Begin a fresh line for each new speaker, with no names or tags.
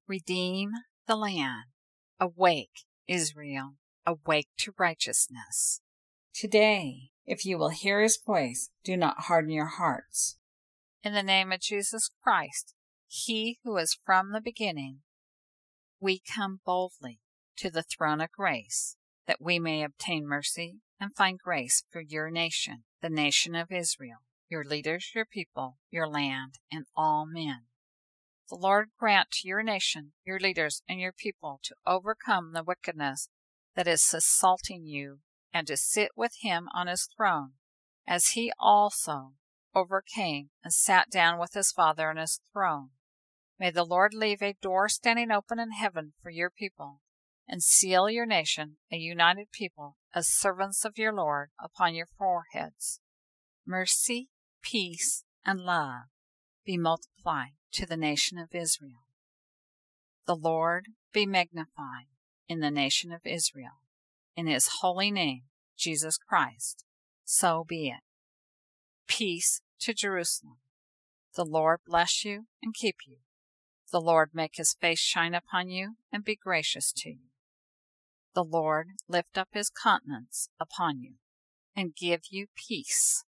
Redeem the land. Awake, Israel, awake to righteousness.
Today, if you will hear his voice, do not harden your hearts.
In the name of Jesus Christ, he who is from the beginning, we come boldly to the throne of grace, that we may obtain mercy and find grace for your nation, the nation of Israel, your leaders, your people, your land, and all men. The Lord grant to your nation, your leaders, and your people to overcome the wickedness that is assaulting you, and to sit with him on his throne, as he also overcame and sat down with his Father on his throne. May the Lord leave a door standing open in heaven for your people, and seal your nation, a united people, as servants of your Lord, upon your foreheads. Mercy, peace, and love be multiplied to the nation of Israel. The Lord be magnified in the nation of Israel. In his holy name, Jesus Christ, so be it. Peace to Jerusalem. The Lord bless you and keep you. The Lord make his face shine upon you and be gracious to you. The Lord lift up his countenance upon you and give you peace.